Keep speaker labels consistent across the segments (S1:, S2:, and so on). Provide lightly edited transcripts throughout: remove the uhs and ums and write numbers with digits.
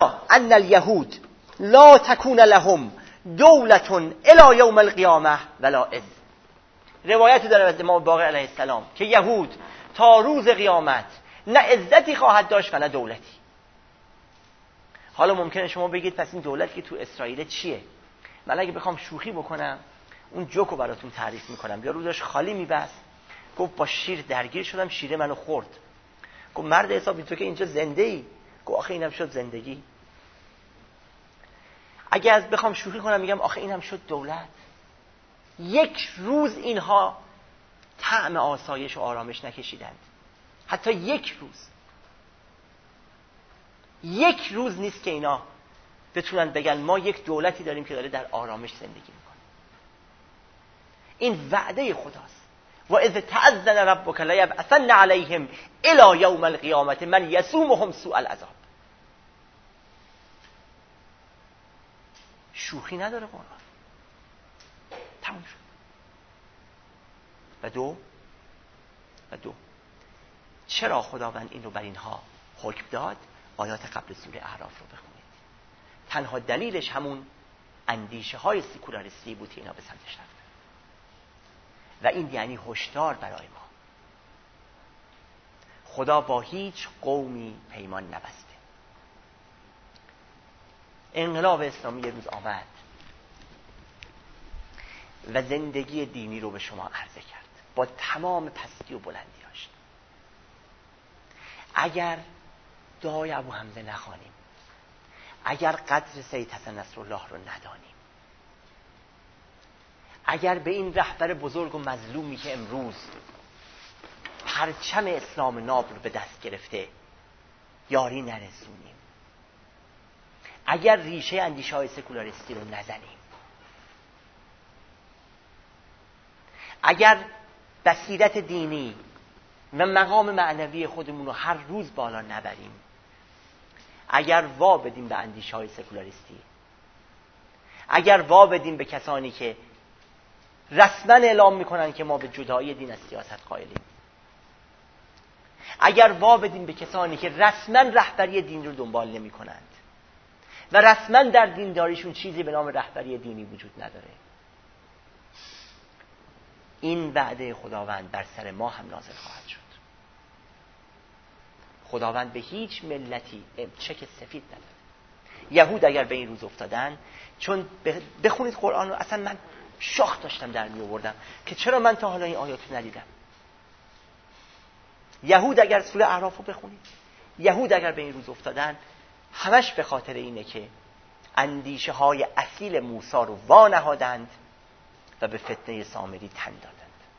S1: ان الیهود لا تکون لهم دولة الی یوم القیامه ولا عز. روایتی داره از امام باقر علیه السلام که یهود تا روز قیامت نه عزتی خواهد داشت و نه دولتی. حالا ممکنه شما بگید پس این دولت که تو اسرائیل چیه؟ من اگه بخوام شوخی بکنم اون جوکو براتون تعریف میکنم. یارو داشت خالی میبست، گفت با شیر درگیر شدم، شیر منو خورد. گفت مرد حسابی تو که اینجا زنده ای؟ گفت آخه اینم شد زندگی. اگه از بخوام شوخی کنم میگم آخه اینم شد دولت. یک روز اینها طعم آسایش و آرامش نکشیدند، حتی یک روز نیست که اینا بتونن بگن ما یک دولتی داریم که داره در آرامش زندگی میکنه. این وعده خداست. و اذ تأذن ربک لیبعثن علیهم الی یوم القیامة من یسومهم سوء العذاب. شوخی نداره قرآن. تموم شد. و دو چرا خداوند این رو بر اینها حکم داد؟ آیات قبل سوره اعراف رو بخونید. تنها دلیلش همون اندیشه های سکولاریستی بود که اینا به سمتش رفتن و این یعنی هشدار برای ما. خدا با هیچ قومی پیمان نبسته. انقلاب اسلامی یه روز آمد و زندگی دینی رو به شما عرضه کرد با تمام پستی و بلندیاش. اگر دعای ابو حمزه نخوانیم، اگر قدر سید حسن نصرالله رو ندانیم، اگر به این رهبر بزرگ و مظلومی که امروز پرچم اسلام ناب رو به دست گرفته یاری نرسونیم، اگر ریشه اندیشه‌های سکولاریستی رو نزنیم، اگر بصیرت دینی و مقام معنوی خودمون رو هر روز بالا نبریم، اگر وا بدیم به اندیشه‌های سکولاریستی، اگر وا بدیم به کسانی که رسما اعلام میکنن که ما به جدایی دین از سیاست قائلیم، اگر وا بدیم به کسانی که رسما رهبری دین رو دنبال نمیکنند و رسما در دینداریشون چیزی به نام رهبری دینی وجود نداره، این وعده خداوند بر سر ما هم نازل خواهد شد. خداوند به هیچ ملتی چک سفید نداره. یهود اگر به این روز افتادن، چون بخونید قرآن رو، اصلا من شاخ داشتم در می آوردم که چرا من تا حالا این آیات رو ندیدم. یهود اگر سوره اعراف رو بخونید، یهود اگر به این روز افتادن، همش به خاطر اینه که اندیشه های اصیل موسی رو وانهادند و به فتنه سامری تن دادند.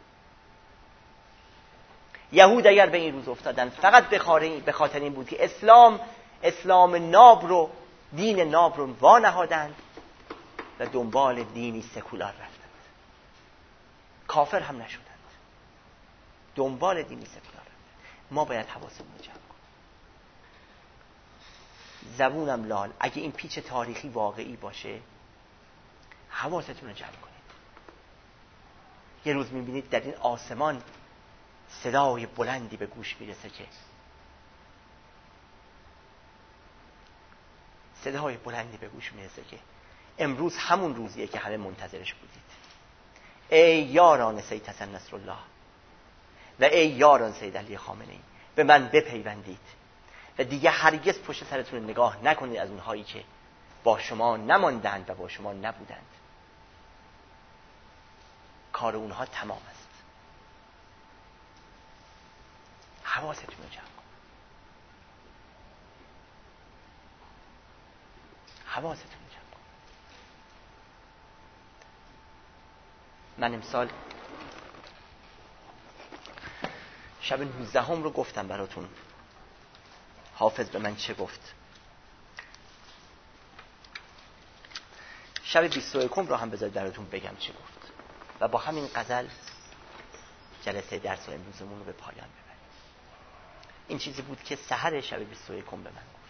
S1: یهود اگر به این روز افتادن فقط به خاطر این بود که اسلام ناب رو، دین ناب رو وانهادند و دنبال دینی سکولار رفتند. کافر هم نشدند، دنبال دینی سکولار رفتند. ما باید حواسمون رو جمع کنیم. زبونم لال، اگه این پیچ تاریخی واقعی باشه حواستون رو جمع کنید. یه روز میبینید در این آسمان صدای بلندی به گوش میرسه که امروز همون روزیه که همه منتظرش بودید. ای یاران سید حسن نصرالله و ای یاران سید علی خامنه‌ای، به من بپیوندید و دیگه هرگز پشت سرتون نگاه نکنید از اونهایی که با شما نماندند و با شما نبودند. کار اونها تمام است. حواستون رو جمع کن. حواستون رو جمع کن. من امسال شب 19 رو گفتم براتون. حافظ به من چه گفت؟ شب 21 رو هم بذارید براتون بگم چه گفت و با همین غزل جلسه درس و امروزمون رو به پایان ببریم. این چیزی بود که سحر شب 21 به من گفت.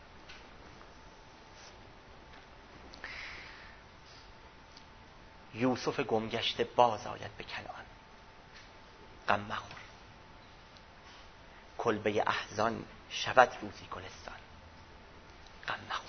S1: یوسف گمگشته باز آید به کنعان، غم مخور کلبه احزان شود روزی گلستان. غم مخور.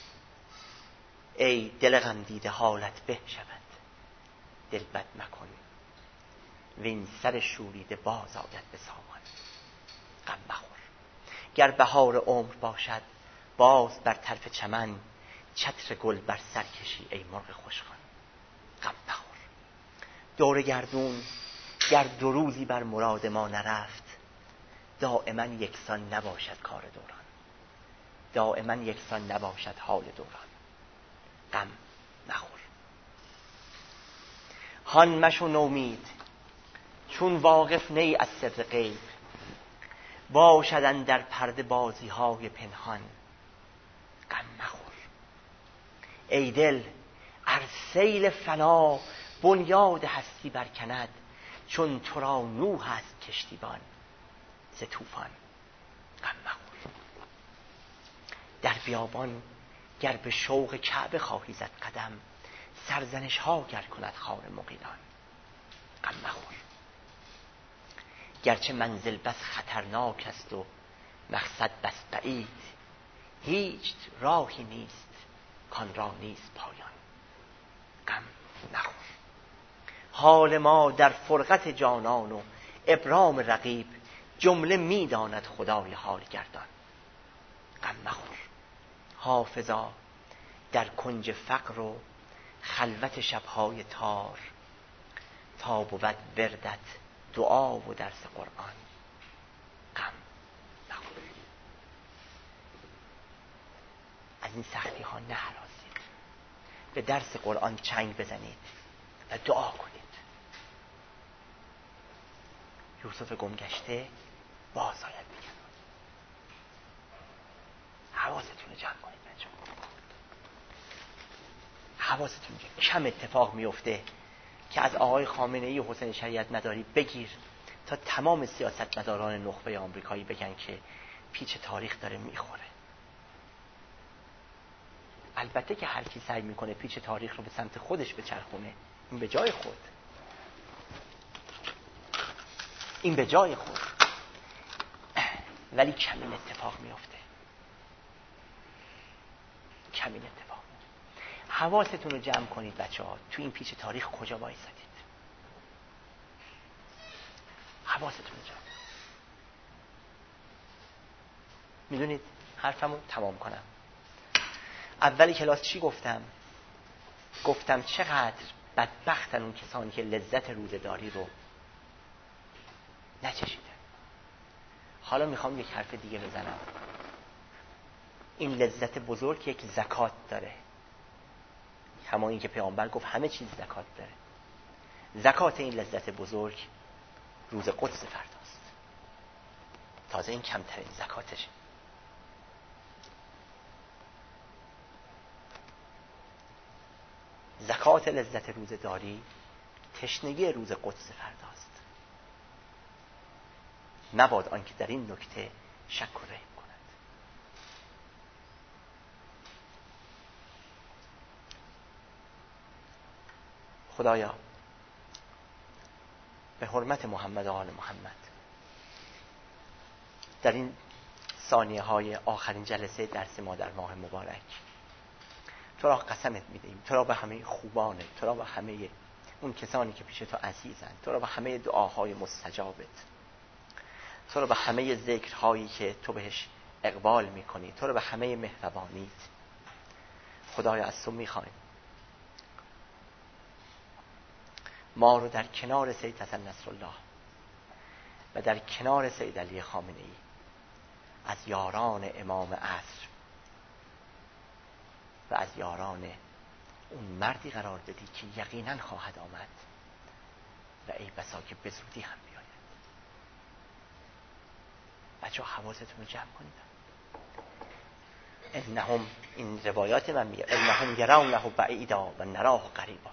S1: ای دل غم دیده حالت به شود، دل بد مکن وین سر شوریده باز آید به سامان. غم مخور. گر بهار عمر باشد باز بر طرف چمن، چتر گل بر سر کشی ای مرغ خوشخوان. غم مخور. دور گردون گر دو روزی بر مراد ما نرفت، دائما یکسان نباشد کار دوران، دائما یکسان نباشد حال دوران. غم مخور. هان مشو نومید چون واقف نی از سر غیب، باشدن در پرده بازی های پنهان. غم مخور. ای دل ار سیل فنا بنیاد هستی برکند، چون تو را نوح است کشتیبان ز طوفان. غم مخور. در بیابان گر به شوق کعبه خواهی زد قدم، سرزنش ها گر کند خار مغیلان. غم مخور. گرچه منزل بس خطرناک است و مقصد بس بعید، هیچ راهی نیست کان را نیست پایان. غم مخور. حال ما در فرقت جانان و ابرام رقیب، جمله میداند خدای حال گردان. غم مخور. حافظا در کنج فقر و خلوت شبهای تار، تا بود وردت دعا و درس قرآن. غم مخور. از این سختی ها نهراسید، به درس قرآن چنگ بزنید و دعا کنید. یوسف گمگشته باز آید میگن. حواستون رو جمع کنید بچه. حواستون رو. کم اتفاق میفته که از آقای خامنه‌ای و حسین شریعت مداری بگیر تا تمام سیاستمداران نخبه آمریکایی بگن که پیچ تاریخ داره میخوره. البته که هر کی سعی میکنه پیچ تاریخ رو به سمت خودش بچرخونه، این به جای خود، این به جای خود، ولی کمین اتفاق میفته. کمین اتفاق. حواستون رو جمع کنید بچه ها، تو این پیچ تاریخ کجا وایسادید؟ حواستون رو جمع. میدونید حرفمو تمام کنم. اولی کلاس چی گفتم؟ گفتم چقدر بدبختن اون کسانی که لذت روزه‌داری رو نچشیدن. حالا میخوام یک حرف دیگه بزنم. این لذت بزرگ یک زکات داره، همانی که پیامبر گفت همه چیز زکات داره. زکات این لذت بزرگ روز قدس فرداست. تازه این کمترین زکاتشه. زکات لذت روزه‌داری تشنگی روز قدس فرداست. مباد آنکه در این نکته شک و ریب کند. خدایا به حرمت محمد و آل محمد در این ثانیه های آخرین جلسه درس ما در ماه مبارک تو را قسمت میدهیم، تو را به همه خوبانه، تو را به همه اون کسانی که پیش تو عزیزند، تو را به همه دعاهای مستجابت، تو را به همه ذکرهایی که تو بهش اقبال میکنی، تو را به همه مهربانیت خدایا از تو میخوایم ما رو در کنار سید حسن نصرالله و در کنار سید علی خامنه‌ای از یاران امام عصر و از یاران اون مردی قرار بدی که یقینا خواهد آمد و ای بسا که به زودی هم بیاید. بچه حواستون رو جمع کنید. انهم، این روایات من میگه، انهم یرونه بعیدا و نراه قریبا.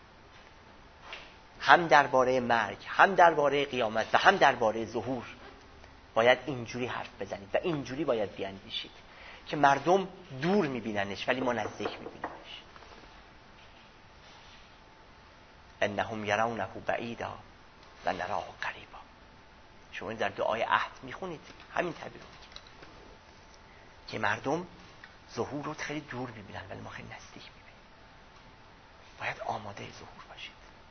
S1: هم درباره مرگ، هم درباره قیامت و هم درباره ظهور باید اینجوری حرف بزنید و اینجوری باید بیاندیشید که مردم دور میبیننش ولی ما نزدیک میبینیمش. انهم یرونه بعیدا و نراه قریبا. شما در دعای عهد میخونید همین تعبیر رو میگه که مردم ظهور رو خیلی دور میبینن ولی ما خیلی نزدیک میبینیم. باید آماده ظهور باشید.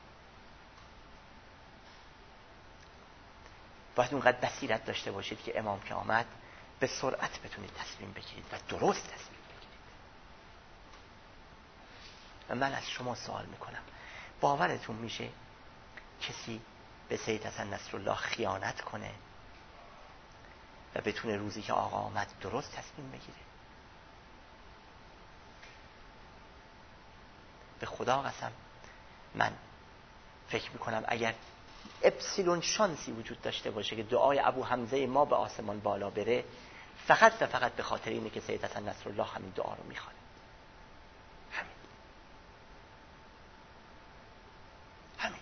S1: باید اونقدر بصیرت داشته باشید که امام که آمد به سرعت بتونید تصمیم بگیرید و درست تصمیم بگیرید. و من از شما سوال میکنم، باورتون میشه کسی به سید حسن نصرالله خیانت کنه و بتونه روزی که آقا آمد درست تصمیم بگیره؟ به خدا قسم من فکر میکنم اگر اپسیلون شانسی وجود داشته باشه که دعای ابو حمزه ما به آسمان بالا بره، فقط و فقط به خاطر اینه که سید حسن نصرالله همین دعا رو میخوانه. همین.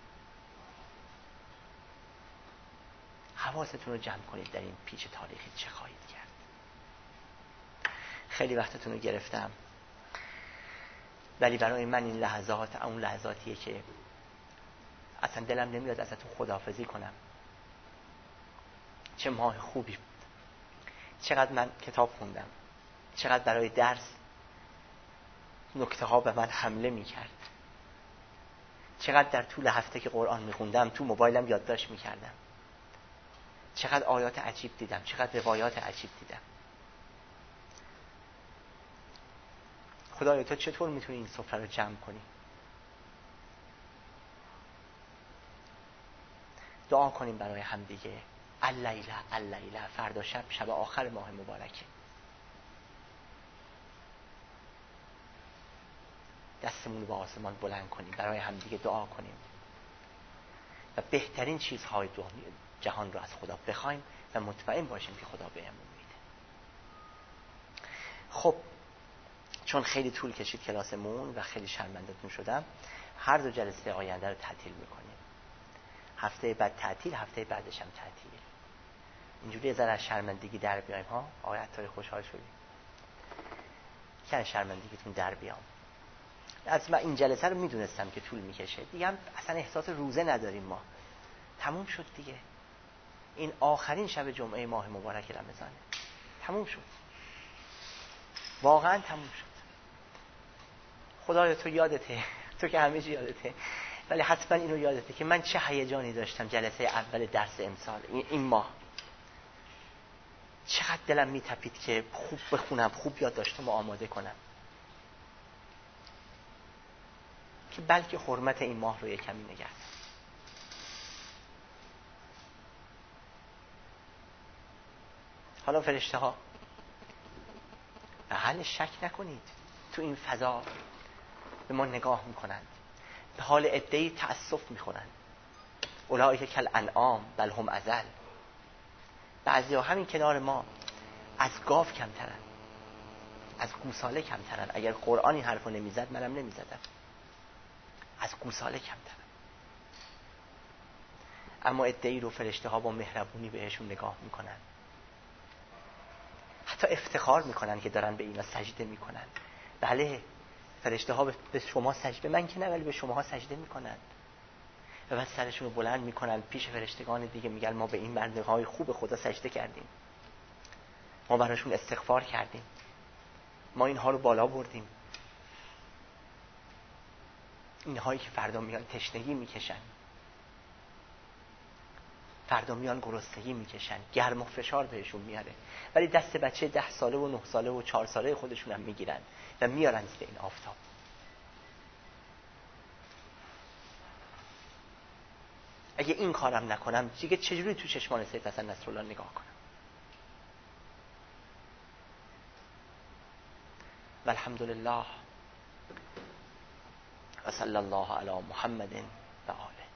S1: حواستون رو جمع کنید در این پیچ تاریخی چه خواهید کرد. خیلی وقتتون رو گرفتم، ولی برای من این لحظات اون لحظاتیه که اصلا دلم نمیاد ازتون خداحافظی کنم. چه ماه خوبی بود، چقدر من کتاب خوندم، چقدر برای درس نکته ها به من حمله میکرد، چقدر در طول هفته که قرآن میخوندم تو موبایلم یادداشت میکردم، چقدر آیات عجیب دیدم، چقدر روایات عجیب دیدم. خدایا تو چطور میتونی این سفره رو جمع کنی؟ دعا کنیم برای هم دیگه. اللیله فردا شب آخر ماه مبارکه. دستمون رو به آسمان بلند کنیم، برای هم دیگه دعا کنیم و بهترین چیزهای جهان رو از خدا بخوایم و مطمئن باشیم که خدا بهمون میده. خب چون خیلی طول کشید کلاسمون و خیلی شرمنده‌تون شدم، هر دو جلسه آینده رو تعطیل میکنیم. هفته بعد تعطیل، هفته بعدش هم تعطیل. اینجوری ذره از شرمندگی در بیایم ها. آقای عطاری خوشحال شدیم که از شرمندگیتون در بیام. از من این جلسه رو میدونستم که طول میکشه دیگه، هم اصلا احساس روزه نداریم ما. تموم شد دیگه. این آخرین شب جمعه ماه مبارک رمضانه. تموم شد، واقعا تموم شد. خدایا تو یادته، تو که همه چی یادته، ولی حتما اینو یادته که من چه هیجانی داشتم جلسه اول درس امسال این ماه. چقدر دلم میتپید که خوب بخونم، خوب یاد داشتم و آماده کنم، که بلکه حرمت این ماه رو یکمی نگه دارم. حالا فرشته ها به حال شک نکنید تو این فضا به ما نگاه میکنند، به حال عده‌ای تأسف میخورند. اولئک کالانعام بل هم اضل. بعضیا همین کنار ما از گاو کمترن، از گوساله کمترن. اگر قرآن این حرفو نمیزد منم نمیزدم. از گوساله کمترن. اما عده‌ای رو فرشته ها با مهربونی بهشون نگاه میکنن، حتی افتخار میکنن که دارن به اینا سجده میکنن. بله فرشته ها به شما سجده، من که نه، ولی به شما سجده میکنن و بعد سرشون رو بلند میکنن پیش فرشتگان دیگه، میگن ما به این بنده های خوب خدا سجده کردیم، ما براشون استغفار کردیم، ما اینها رو بالا بردیم. اینهایی که فردا میان تشنگی میکشن، فردا میان گرسنگی میکشن، گرم و فشار بهشون میاره، ولی دست بچه 10 ساله و 9 ساله و 4 ساله خودشون هم میگیرن و میارن زیر این آفتاب. اگه این کارم نکنم دیگه چجوری تو چشمان سید حسن نصرالله نگاه کنم؟ والحمدلله و صلی الله علی محمد و آله.